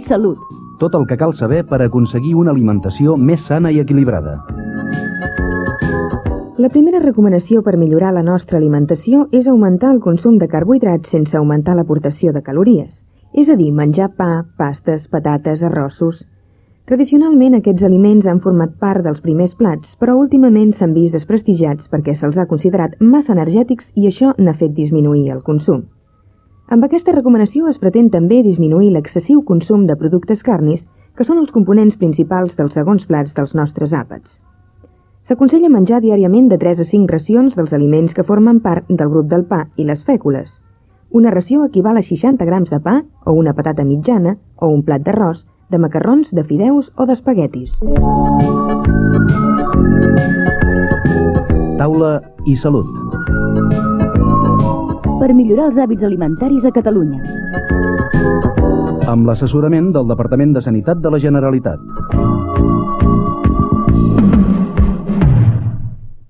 Salut. Tot el que cal saber per aconseguir una alimentació més sana i equilibrada. La primera recomanació per millorar la nostra alimentació és augmentar el consum de carbohidrats sense augmentar l'aportació de calories. És a dir, menjar pa, pastes, patates, arrossos. Tradicionalment aquests aliments han format part dels primers plats, però últimament s'han vist desprestigiats perquè se'ls ha considerat massa energètics i això n'ha fet disminuir el consum. Amb aquesta recomanació es pretén també disminuir l'excessiu consum de productes carnis, que són els components principals dels segons plats dels nostres àpats. S'aconsella menjar diàriament de 3 a 5 racions dels aliments que formen part del grup del pa i les fècules. Una ració equival a 60 grams de pa, o una patata mitjana, o un plat d'arròs, de macarrons, de fideus o d'espaguetis. Taula i salut. Per millorar els hàbits alimentaris a Catalunya. Amb l'assessorament del Departament de Sanitat de la Generalitat.